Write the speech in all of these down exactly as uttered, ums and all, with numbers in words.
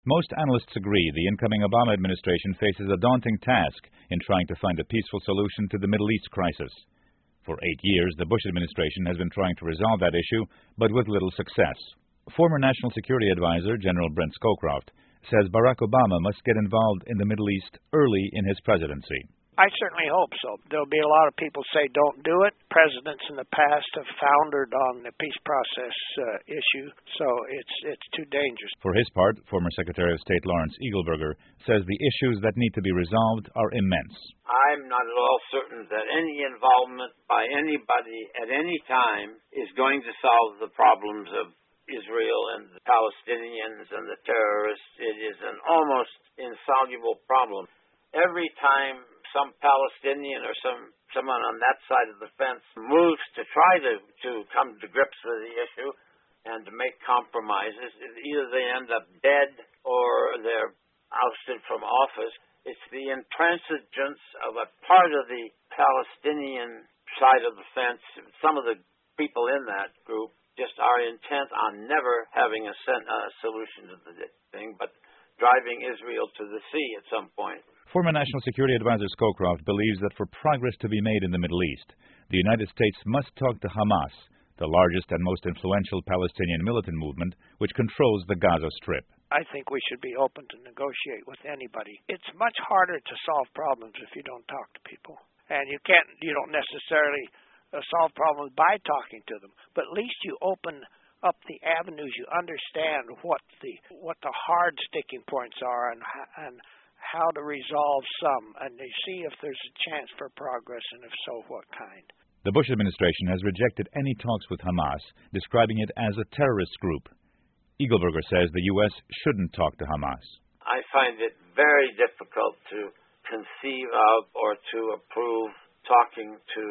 Most analysts agree the incoming Obama administration faces a daunting task in trying to find a peaceful solution to the Middle East crisis. For eight years, the Bush administration has been trying to resolve that issue, but with little success. Former National Security Advisor General Brent Scowcroft says Barack Obama must get involved in the Middle East early in his presidency. I certainly hope so. There'll be a lot of people say don't do it. Presidents in the past have foundered on the peace process uh, issue, so it's it's too dangerous. For his part, former Secretary of State Lawrence Eagleburger says the issues that need to be resolved are immense. I'm not at all certain that any involvement by anybody at any time is going to solve the problems of Israel and the Palestinians and the terrorists. It is an almost insoluble problem. Every time some Palestinian or some someone on that side of the fence moves to try to, to come to grips with the issue and to make compromises, either they end up dead or they're ousted from office. It's the intransigence of a part of the Palestinian side of the fence. Some of the people in that group just are intent on never having a, sen- a solution to the thing, but driving Israel to the sea at some point. Former National Security Advisor Scowcroft believes that for progress to be made in the Middle East, the United States must talk to Hamas, the largest and most influential Palestinian militant movement which controls the Gaza Strip. I think we should be open to negotiate with anybody. It's much harder to solve problems if you don't talk to people. And you can't, you don't necessarily uh, solve problems by talking to them, but at least you open up the avenues, you understand what the what the hard sticking points are and and how to resolve some, and they see if there's a chance for progress, and if so, what kind. The Bush administration has rejected any talks with Hamas, describing it as a terrorist group. Eagleburger says the U S shouldn't talk to Hamas. I find it very difficult to conceive of or to approve talking to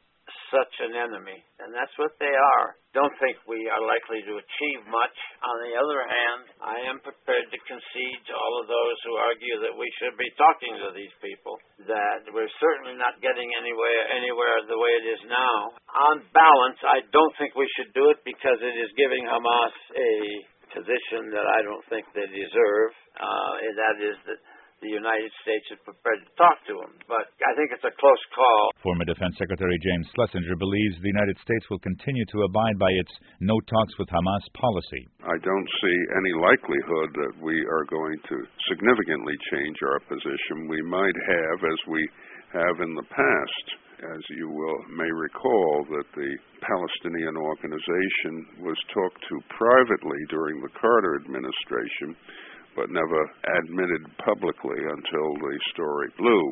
such an enemy, and that's what they are. Don't think we are likely to achieve much. On the other hand, I am prepared to concede to all of those who argue that we should be talking to these people, that we're certainly not getting anywhere, anywhere the way it is now. On balance, I don't think we should do it because it is giving Hamas a position that I don't think they deserve, uh, and that is that the United States is prepared to talk to them. But I think it's a close call. Former Defense Secretary James Schlesinger believes the United States will continue to abide by its no talks with Hamas policy. I don't see any likelihood that we are going to significantly change our position. We might have, as we have in the past. As you will may recall, that the Palestinian Organization was talked to privately during the Carter administration, but never admitted publicly until the story blew.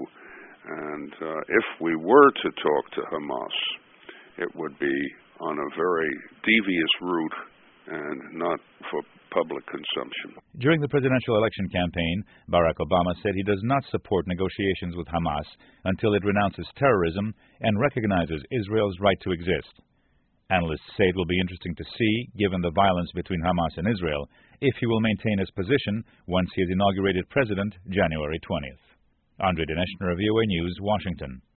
And uh, if we were to talk to Hamas, it would be on a very devious route and not for public consumption. During the presidential election campaign, Barack Obama said he does not support negotiations with Hamas until it renounces terrorism and recognizes Israel's right to exist. Analysts say it will be interesting to see, given the violence between Hamas and Israel, if he will maintain his position once he is inaugurated president January twentieth. Andre Dinesh, V O A News, Washington.